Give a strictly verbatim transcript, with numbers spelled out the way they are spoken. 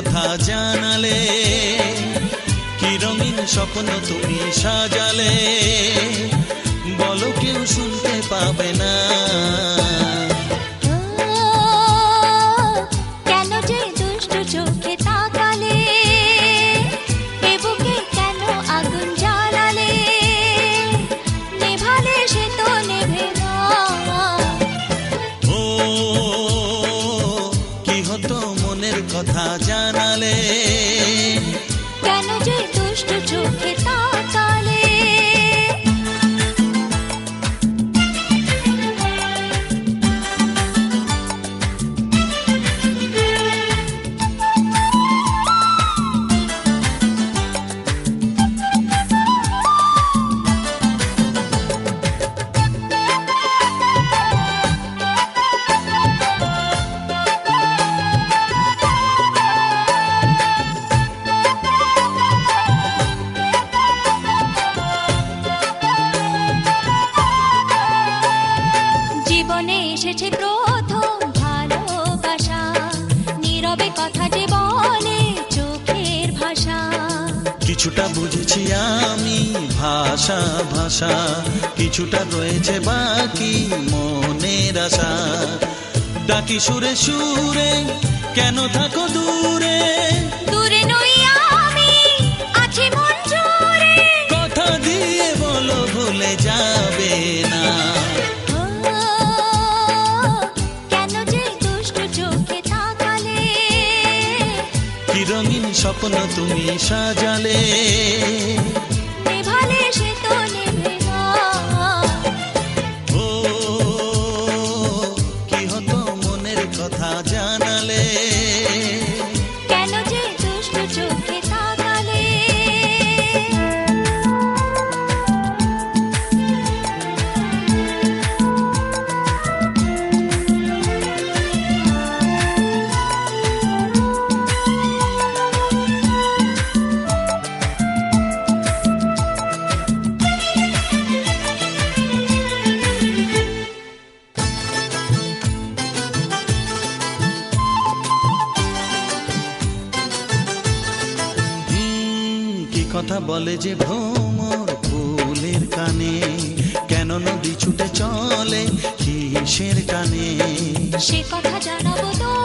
কথা জানালে, কি রঙিন স্বপ্ন তুমি সাজালে, বলো কেউ শুনতে পাবে না। কেন যে দুষ্ট চোখে তাকালে, এ বুকে কেন আগুন জ্বালালে, নেভালে সে তো নেভে না। ও কি হতো মনের কথা জানালে, কেন যে দুষ্ট চোখে তাকালে। জীবনে এসেছে প্রথম ভালোবাসা, নীরবে কথা যে বলে চোখের ভাষা। কিছুটা বুঝেছি আমি ভাষা ভাষা, কিছুটা রয়েছে বাকি মনের আশা। ডাকি সুরে সুরে কেন থাকো দূরে, দূরে নই আমি আছি মন জুড়ে। কথা দিয়ে বলো ভুলে যাবে না। কেন যে দুষ্ট চোখে তাকালে, কি রঙিন স্বপ্ন তুমি সাজালে, নেভালে সে তো নেভে না। ও কি হতো মনের কথা জানালে, কেন যে দুষ্ট চোখে তাকালে। হুম, কি কথা বলে যে ভ্রমর ফুলের কানে, কেন নদী ছুটে চলে কিসের টানে। সে কথা জানাবো তো